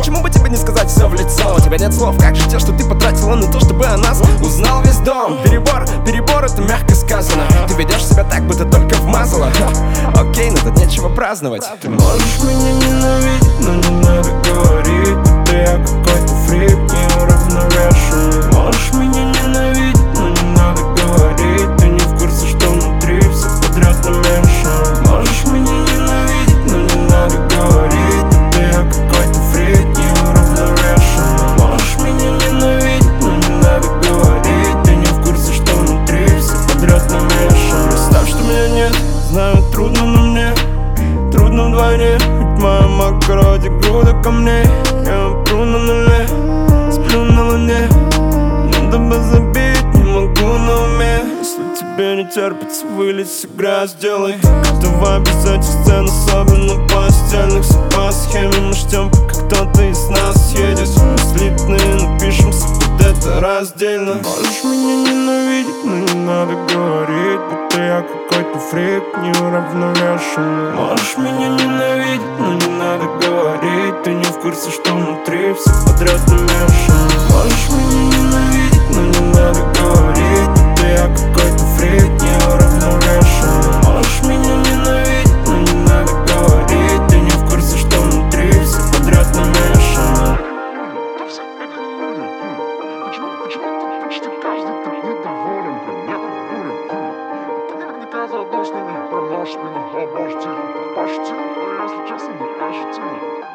Почему бы тебе не сказать все в лицо? У тебя нет слов, как же те, что ты потратила на то, чтобы о нас узнал весь дом. Перебор, это мягко сказано. Ты ведешь себя так, будто только вмазала. Окей, но тут нечего праздновать. Ты можешь меня ненавидеть, но не надо говорить, будто я какой-то фрик неуравновешенный. Можешь меня ненавидеть, но не надо говорить, ты не в курсе, что внутри все подряд намешано. Можешь меня ненавидеть, но не надо говорить, будто я какой-то фрик неуравновешенный. Можешь меня ненавидеть, но не надо говорить, ты не в курсе, что внутри все подряд намешано. Представь, что меня нет, знаю, трудно, но мне трудно вдвойне. Ведь моя макроди груда камней. Я пру на нуле, сплю на луне. Надо бы забить, не могу на уме. Если тебе не терпится вылить игра, сделай. Давай без этих сцен, особенно постельных. Все по схеме, мы ждем, пока кто-то из нас едет. Мы слитные, напишемся под это раздельно. Можешь меня ненавидеть, но не надо говорить, будто я какой-то фрик неуравновешенный. Можешь меня ненавидеть, но не надо говорить, ты не в курсе, что внутри все подряд намешано. Можешь меня ненавидеть, но не надо говорить, будто я какой-то фрик неуравновешенный. Можешь меня ненавидеть, но не надо говорить, ты не в курсе, что внутри все подряд намешано. Почему тут почти каждый так недоволен, прям метод буря? Ты наверняка заодно с ними промашь меня, а может, почти, но если честно, не ощутимо.